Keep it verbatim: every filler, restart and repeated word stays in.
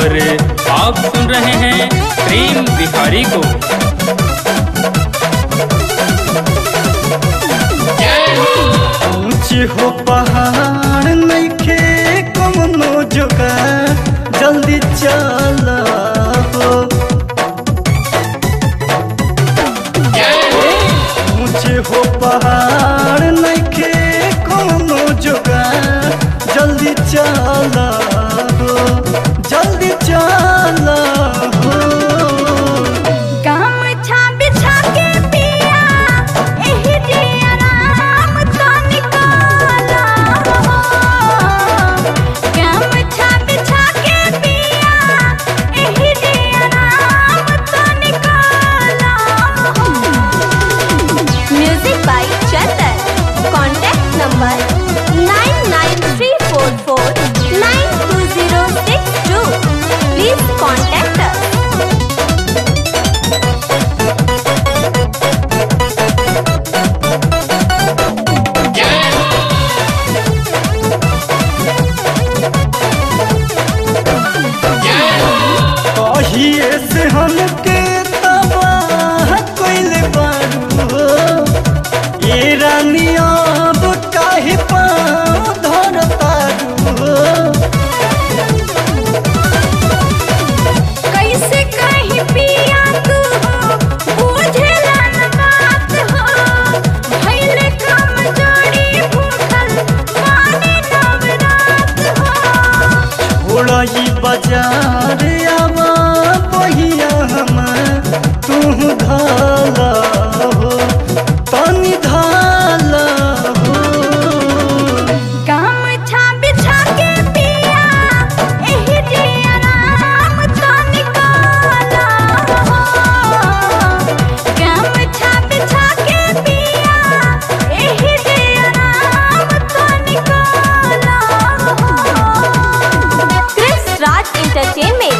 और आप सुन रहे हैं प्रेम बिहारी को। ऊंचे हो पहाड़ नइखे कौनो जगह, जल्दी चला हो। ऊंचे हो पहाड़ नइखे कौनो जगह, जल्दी चला हो, जल्दी चला हो। कहिए से हमके तबाह कइले बारू, ए रानी अब काहे पाँव धरतारू। कैसे कहीं पिया तू बुझेला न बात हो, भइले कमजोरी भूखल माने नवरात हो। छोड़ा ई बाजार आवा बहिया हम तू धाला हो, तनी धाला हो। गमछा बिछा के पिया एही जे आराम तनी काला हो। गमछा बिछा के पिया एही जे आराम तनी काला हो। क्रिस राज एंटरटेनमेंट